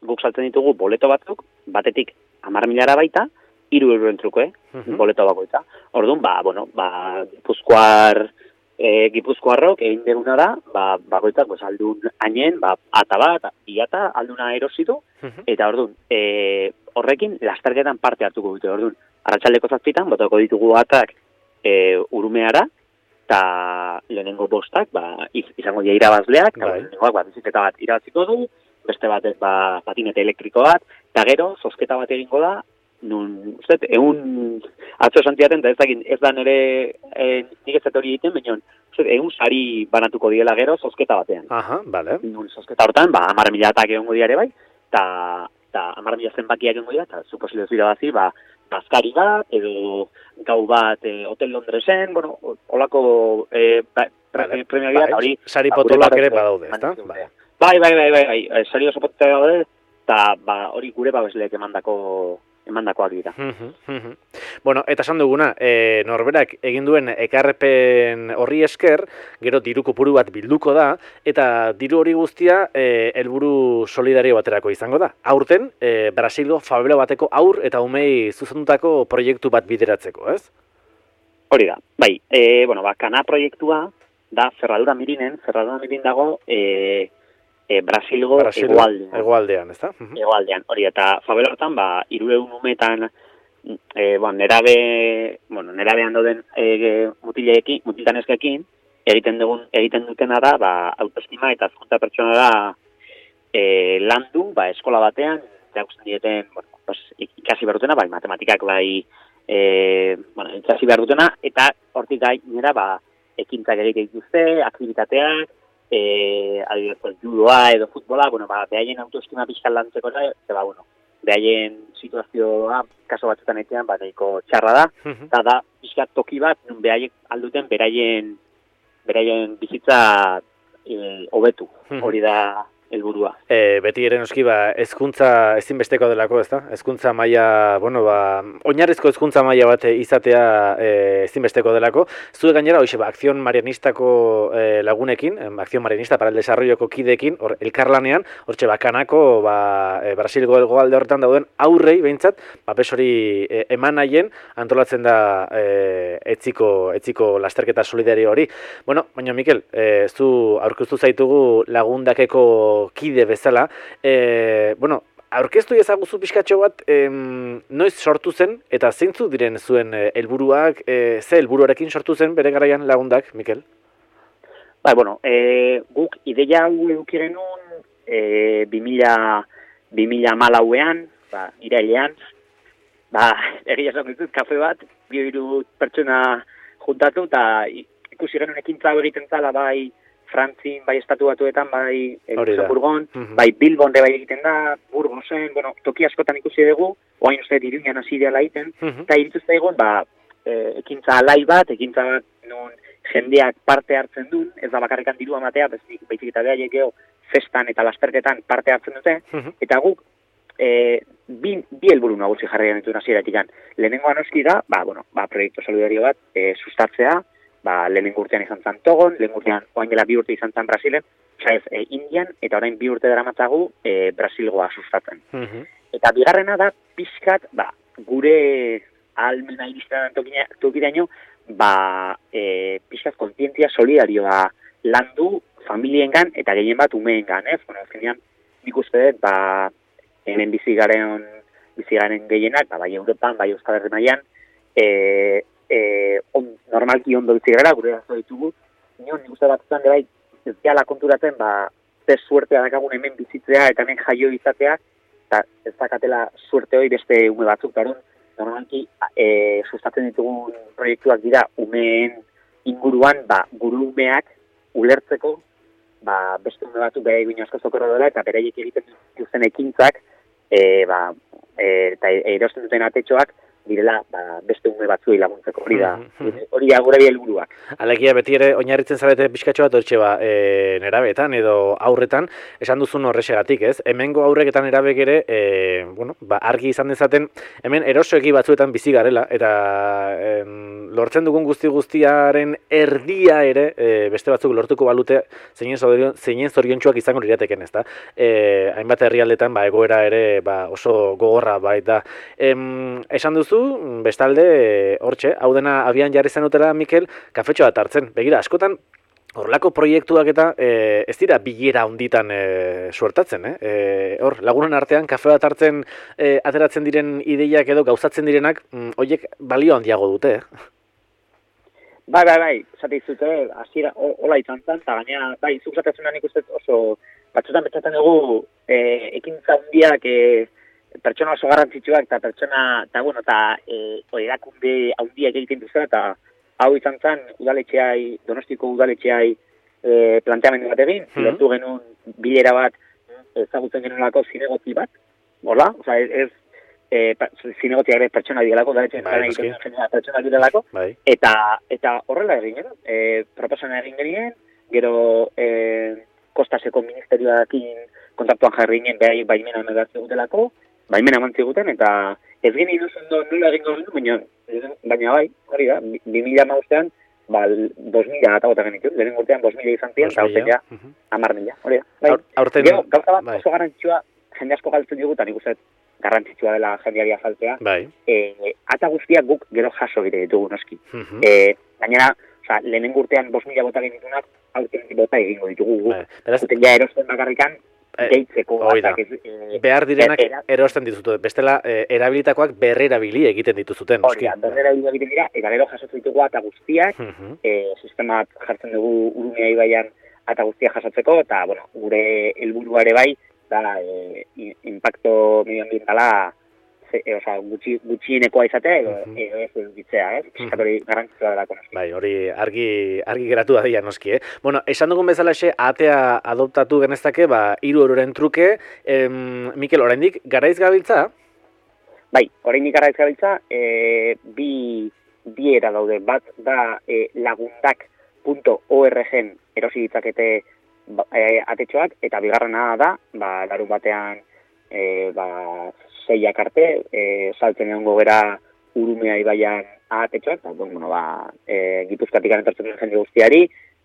guk saltzen ditugu boleto batzuk, batetik 10.000 baita, 3 euroen truko, boleto bakoitza. Orduan, Gipuzkoarrok egin deguna da, bakoitzak aldun hainen, ata bat, biata, alduna erositu, eta orduan, horrekin lasterketan parte hartuko dute. Orduan, arratsaldeko 7 botako ditugu atak Urumeara, eta lehenengo bostak, izango dira irabazleak, lehenengoak bizikleta bat irabaziko du, beste batek patinete elektriko bat, eta gero, zozketa bat egingo da, atzo santiaten, eta ez da nire nik ez hori egiten, baina egun sari banatuko diela gero zozketa batean. Aha, bale. Zozketa hortan, 10.000 atak egongo diare bai, eta 10.000 zenbakiak egongo dira, eta suposile irabazi, bazkari bat, edo gau bat Hotel Londresen, holako premio dira, eta hori... Sari potolak ere badaude, ezta? Bai, sari oso potolak daude, eta hori gure babesleek emandakoak dira. Bueno, eta esan duguna, norberak egin duen ekarpen horri esker, gero diru kopuru bat bilduko da, eta diru hori guztia helburu solidario baterako izango da. Aurten, Brasilgo favela bateko aur eta umei zuzendutako proiektu bat bideratzeko, ez? Hori da, bai. Kana proiektua da Ferradura Mirin dago Brasilgo hegoaldean, ezta? Hegoaldean, hori, eta favela hortan, 300 umetan, nerabean dauden mutiltaneskekin, egiten dutena da, autoestima eta hezkuntza pertsonala landu, eskola batean, erakusten dieten, ikasi behar dutena, matematikak, ikasi behar dutena, eta hortik gainera, ekintzak egite dituzte, aktibitateak, adibidez, judoa edo futbola, behaien autoestima pixkan lantzeko da, behaien situazioa, kaso batzutan etean, nahiko txarra da, eta da, pixkat toki bat, nun behaiek alduten beraien bizitza hobetu, hori da helburua. Beti ere noski, hezkuntza ezinbesteko delako, ezta? Hezkuntza maila, oinarrizko hezkuntza maila bat izatea ezinbesteko delako. Zue gainera, Akzion Marianistako lagunekin, Akzion Marianista para el Desarrolloko kideekin, elkarlanean, hortxe bakanako, Brasilgo hegoalde horretan dauden aurrei, behintzat, pesori eman nahien, antolatzen da etziko lasterketa solidario hori. Baina, Mikel, zu aurkeztu zaitugu lagundakeko kide bezala, aurkeztu ezaguzu pixkatxo bat, noiz sortu zen, eta zeintzu diren zuen helburuak, ze helburuarekin sortu zen bere garaian lagundak, Mikel? Guk ideia hau eduki genuen 2014an, irailean, egia esan ditut, kafe bat, 2 pertsona juntatu, eta ikusi genuen ekintza egiten zala, Frantzin, Estatu Batuetan, Luxemburgon, Bilbon bai egiten da, Burgosen, toki askotan ikusi dugu, oain uste Iruñan hasi dela egiten, eta iritu zaigun, ekintza alai bat, ekintza bat non jendeak parte hartzen duen, ez da bakarrikan dirua matea, baizik eta behaiek geho festan eta lasterketan parte hartzen dute, eta guk bi helburu nagusi jarri genituen hasieratik. Lehenengoa noski da, proiektu solidario bat sustatzea, lehenengo urtean izan zen Togon, lehenengo urtean oain dela 2 urte izan zen Brasilen, Indian, eta orain 2 urte daramatzagu Brasilgoa sustatzen. Eta bigarrena da, pixkat, gure ahalmena iristen tokiraino, pixkat kontientzia solidarioa landu familiengan eta gehien bat umeengan, ez? Azkenean, nik uste dut, hemen bizi garen gehienak, bai Europan, bai Euskal Herri mailan, normalki ondo bizi gara, gure azo ditugu, nik uste batzutan bai, ez diala konturatzen, ze suertea dakagun hemen bizitzea eta hemen jaio izatea, eta ez dakatela suerte hori beste ume batzuk, normalki sustatzen ditugun proiektuak dira umeen inguruan, guru umeak ulertzeko, beste ume batzuk bere egin asko zokorro dela, eta beraiek egiten dituzten ekintzak, eta erosten duten atetxoak, direla beste ume batzuei laguntzeko, hori da gure bi helburuak. Alegia beti ere oinarritzen zarete pixkatxo bat hortxe nerabeetan edo aurretan, esan duzun horrexegatik, ez? Hemengo aurrek eta nerabek ere, argi izan dezaten, hemen erosoegi batzuetan bizi garela, eta lortzen dugun guztiaren erdia ere, beste batzuk lortuko balute zeinen zoriontsuak izango lirateken, ezta? Hainbat herrialdetan egoera ere oso gogorra baita. Esan duzu, bestalde, hortxe, hau dena abian jarri zenutela, Mikel, kafetxo bat hartzen. Begira, askotan, horrelako proiektuak eta ez dira bilera honditan suertatzen, hor, lagunen artean, kafe bat hartzen ateratzen diren ideiak edo gauzatzen direnak, horiek balio handiago dute, Bai, zate izute, hasiera hola izan zen, eta gaina, zuk zatezunan ikusten oso, batzutan betzaten dugu, ekintza handiak, pertsona oso garrantzitsuak eta erakunde handiak egiten duzera, eta hau izan zen Donostiko udaletxeai planteamendu bat egin, lortu genuen bilera bat ezagutzen genuelako zinegotzi bat, hola, ez zinegotziak ere pertsona direlako, udaletxean egiten duen pertsona direlako, eta horrela egin genuen, proposana egin genuen, gero Kostaseko ministerioarekin kontaktuan jarri ginen, behai baimena baimena eman ziguten, eta ez geni inuzondo nola egingo genuen, baina hori da, 2015an, 2.000 eta gota genitu, lehen urtean 2.000 izan ziren, eta aurten ja, 10.000, hori da. Gero, gauza bat oso garrantzitsua, jende asko galtzen digutan, ikuset, garrantzitsua dela jendeari azaltzea, ata guztiak guk gero jaso egite ditugu noski. Gainera, lehenengo urtean 5.000 bota genitunak, aurten bota egingo ditugu guk. Aurten ja erosten bakarrikan, deitzeko. Behar direnak erosten dituzute. Bestela, erabilitakoak berrerabili egiten dituzuten. Hori, berrerabili egiten dira, eta gero jasotzen ditugu ata guztiak, sistemat jartzen dugu Urumea ibaian ata guztiak jasotzeko, eta gure helburua ere bai, da impacto medioambientala gutxienekoa izatea edo ez edukitzea, piskatori garrantzitsua delako noski. Bai, hori argi geratu da noski, Bueno, esan dugun bezalaxe, atea adoptatu genezake, 3 euroren truke. Mikel, oraindik garaiz gabiltza? Bai, oraindik garaiz gabiltza, bi era daude, bat da lagundak.org-en erosi ditzakete atetxoak, eta bigarrena da, larun batean, 6 arte, saltzen egongo gera Urumea ibaian atetxoak, Gipuzkoatik etortzen jende guztiari,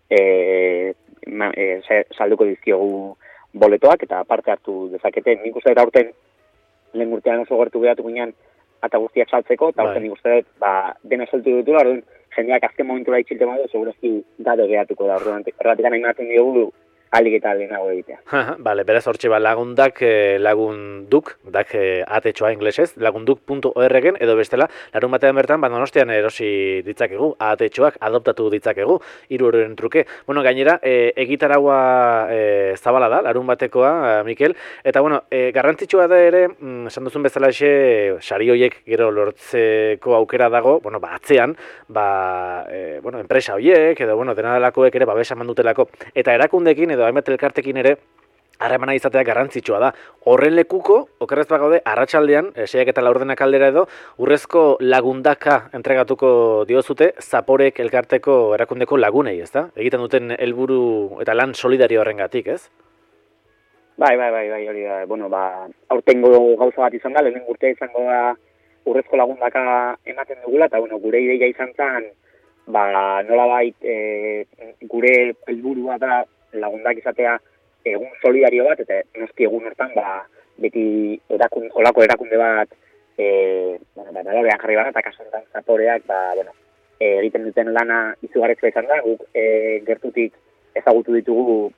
salduko dizkiogu boletoak, eta parte hartu dezakete. Nik uste dut aurten, lehen urtean oso gertu behatu ginen, eta guztiak saltzeko, eta aurten nik uste dut, dena saltu dutula, jendeak azken momentura itxilte modu, segurezki gabe gehatuko da, erratik nahi maten diogu, alik eta lehenago egitea. Bale, beraz hortxe lagundak, lagunduk, atetxoa inglesez, lagunduk.org-en, edo bestela, larun batean bertan, Donostian erosi ditzakegu, atetxoak adoptatu ditzakegu, 3 euroren truke. Bueno, gainera, egitaragua zabala da, larun batekoa, Mikel, eta garrantzitsua da ere, esan duzun bezala sari hoiek gero lortzeko aukera dago, atzean, enpresa hoiek, edo dena delakoek ere babesa mandutelako, eta erakundekin edo hainbat elkartekin ere harremana izatea garrantzitsua da. Horren lekuko, okerrez bagaude, arratsaldean, 6 eta 4 aldera edo, urrezko lagundaka entregatuko diozute, Zaporek elkarteko erakundeko lagunei, ezta? Egiten duten helburu eta lan solidario horrengatik, ez? Bai, hori da. Aurtengo gauza bat izan da, lehen urtea izango da urrezko lagundaka ematen dugula, eta gure ideia izan zen, nolabait gure helburua da lagundak izatea egun solidario bat, eta noski egun hortan beti olako erakunde bat balorean jarri bat, eta kasu honetan Zaporeak egiten duten lana izugarrizkoa izan da, guk gertutik ezagutu ditugu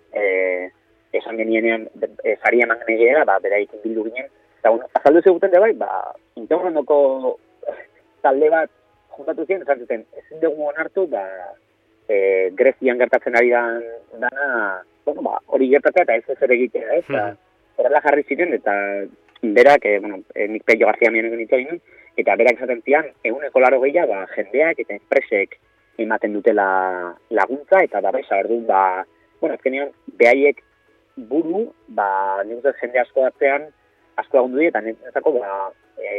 esan genienean sari eman genegera, beraikin bildu ginen, eta azaldu zeguten de bai, integrondoko talde bat juntatu ziren, esan zuten, ezin dugu onartu, Grezian gertatzen ari dana, hori gertatzea eta ez ere egitea, eta horrela jarri ziren, eta berak, nik Pello García Mianek nintu egin, eta berak esaten zian, 180 jendeak eta enpresek ematen dutela laguntza, eta babesa, orduan, azkenean, behaiek buru, nik uste jende asko atzean, asko lagundu dira, eta nintzako,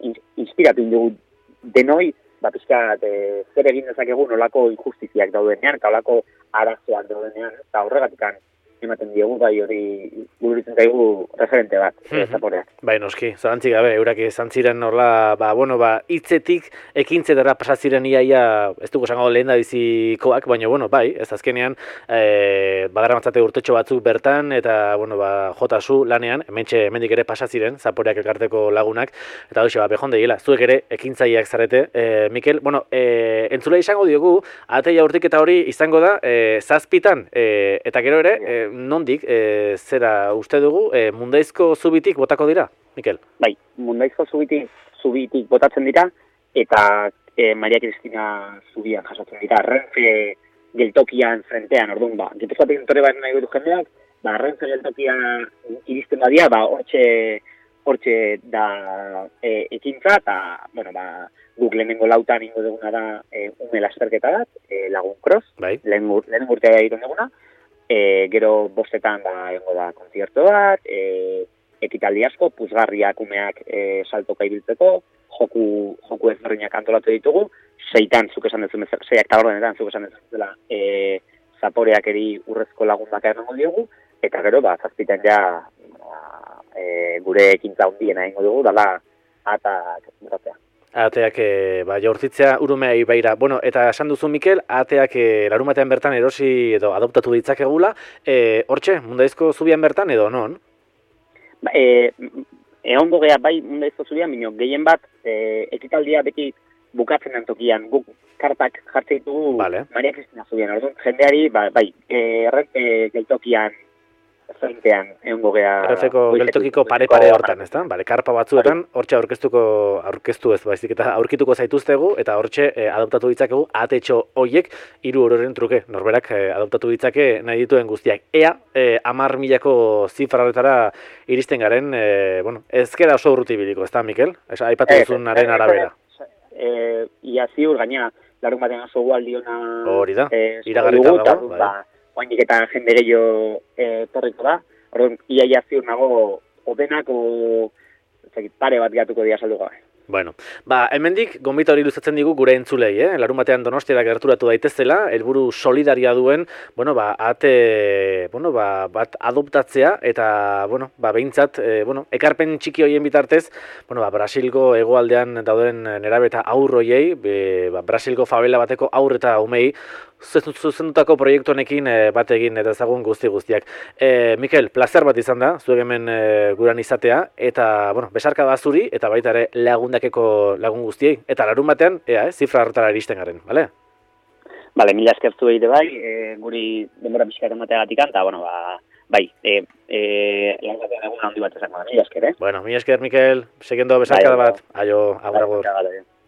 inspiratu dugu denoi, pixkat, zer egin dezakegu nolako injustiziak daudenean, eta nolako arazoak daudenean, eta horregatikan ematen diogu, bai hori gururitzen zaigu referente bat, zaporeak. Bai, noski, zorantzik gabe, eurak izan ziren horla, hitzetik ekintzetara pasaziren iaia, ez dugu esango lehen da bizikoak, baina, bai, ez azkenean, badara matzate urtetxo batzuk bertan, eta, jotasu lanean, hemendik ere pasaziren, zaporeak elkarteko lagunak, eta hoxe, behonde gila, zuek ere ekintzaileak zarete, Mikel, entzulea izango diogu, ateia urtiketa hori izango da, zazpitan, eta gero ere, nondik, zera uste dugu, Mundaizko zubitik botako dira, Mikel? Bai, Mundaizko zubitik botatzen dira, eta Maria Cristina zubian jasotzen dira, Renfe geltokian frentean, orduan, Gipuzkoatik entore bat nahi dutu jendeak, Renfe geltokian iristen badia, hortxe da ekintza, eta, guk lehenengo lautan ingo duguna da ume lasterketa bat, Lagun Cross, lehen urtea egiten duguna, gero bostetan egongo da kontzierto bat, ekitaldi asko, puzgarriak umeak saltoka ibiltzeko, joku ezberdinak antolatu ditugu, seiak tabordenetan zuk esan dezula zaporeak eri urrezko lagundak erango diogu, eta gero, zazpitan ja gure ekintza hundiena egingo dugu, dala atak botatzea. Ateak jaurtitzea urumea ibaira. Eta esan duzu, Mikel, ateak larumatean bertan erosi edo adoptatu ditzakegula, hortxe, Mundaizko zubian bertan edo non? Egongo gea bai Mundaizko zubian, bino gehien bat ekitaldia beti bukatzen antokian, guk kartak jartzen ditugu Maria Cristina zubian. Orduan, jendeari, geltokian frentean egongo gea... Errezeko geltokiko pare-pare hortan, ez da? Karpa batzuetan, hortxe aurkeztu ez, baizik eta aurkituko zaituztegu, eta hortxe adoptatu ditzakegu atetxo hoiek 3 euroren truke, norberak adoptatu ditzake nahi dituen guztiak. Ea, 10.000ko zifra horretara iristen garen, ezkera oso urruti biliko, ez da, Mikel? Aipatu duzunaren arabera. Ia ziur, gaina, larun batean oso gualdiona... Hori da, iragarrita dago, oainik eta jende gehiago torriko da. Orduan, ia ziur nago odenako pare bat gatuko dia saldu gabe. Hemendik gonbita hori luzatzen digu gure entzulei, larun batean Donostiara gerturatu daitezela, helburu solidaria duen, bat adoptatzea, eta, behintzat, ekarpen txiki hoien bitartez, Brasilgo hegoaldean dauden nerabe eta aur hoiei, Brasilgo favela bateko aur eta umei, zuzendutako proiektu honekin bat egin eta ezagun guztiak. Mikel, plazer bat izan da, zuek hemen guran izatea, eta, besarka da zuri, eta baita ere lagun guztiei, eta larun batean, zifra hartara iristen garen, bale? Bale, mila eskertu egite bai, guri denbora pixkat emateagatik, eta, bai, lan batean egun handi bat ezango da, mila esker, Mila esker, Mikel, segendo besarka da bat, aio, agur.